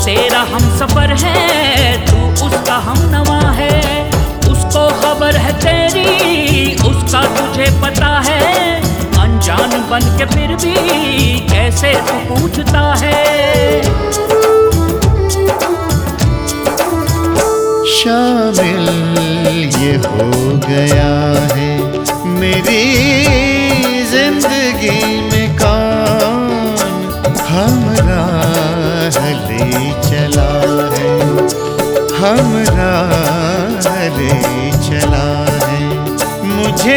तेरा हम सफर है, तू उसका हमनवा है। उसको खबर है तेरी, उसका तुझे पता है। अनजान बन के फिर भी कैसे तू पूछता है। शामिल ये हो गया है मेरी जिंदगी में कौन हमरा ले चला है, हमरा ले चला है। मुझे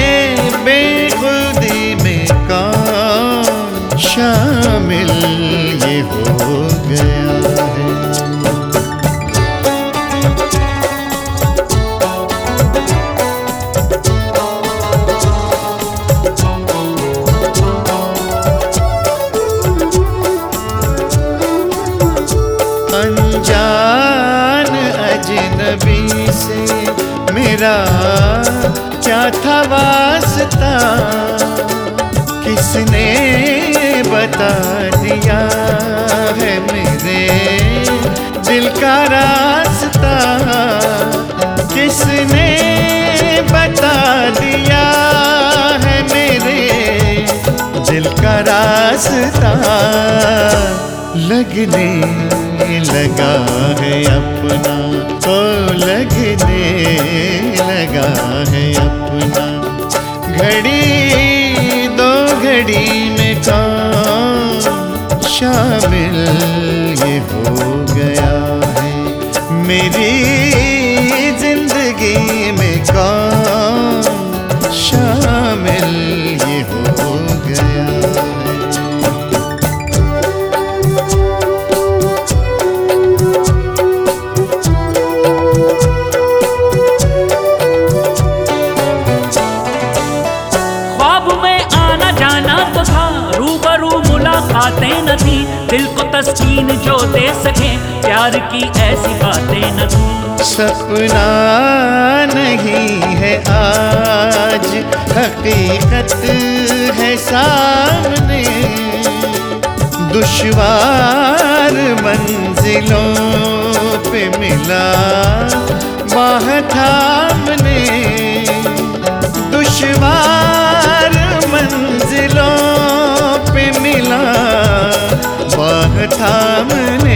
बेखुदी में कौन शामिल ये हो गया है। अनजान अजनबी से मेरा क्या था वास्ता, किसने बता दिया है मेरे दिल का रास्ता। किसने बता दिया है मेरे दिल का रास्ता। लगने लगा है अपना, ओ लगने लगा है अपना। घड़ी दो घड़ी में कौन शामिल ये हो गया है मेरी जिंदगी में कौन शामिल ये हो गया है। मुलाकातें न थी, दिल को तस्कीन जो दे सके, प्यार की ऐसी बातें न थी। सपना नहीं है आज हकीकत है सामने। दुश्वार मंजिलों पे मिला बाह थामने। दुश्वार मंजिलों पे मिला बाह थामने।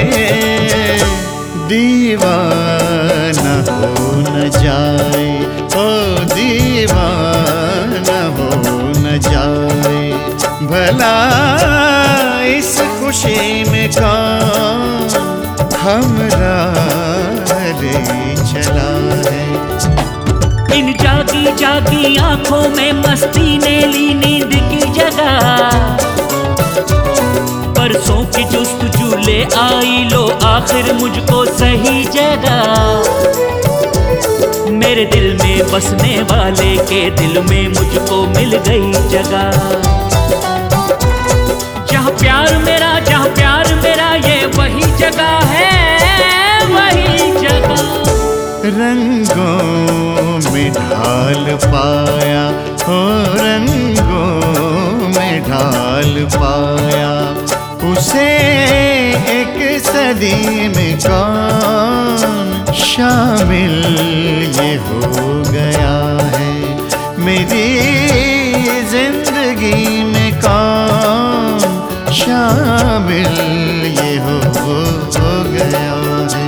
दीवाना हो न जाए, ओ दीवाना हो न जाए। भला इस खुशी में कौन हमरा ले चला है। इन जागी जागी आंखों में मस्ती ने ली नींद की जगह। परसों की जुस्तजू ले आई लो आखिर मुझको सही जगह। मेरे दिल में बसने वाले के दिल में मुझको मिल गई जगह। जहाँ प्यार मेरा ये वही जगह है, वही जगह। रंगों में ढाल पाया, हो रंगों में ढाल पाया। उसे एक सदी में कौन शामिल ये हो गया है मेरी जिंदगी में कौन शामिल ये हो गया है।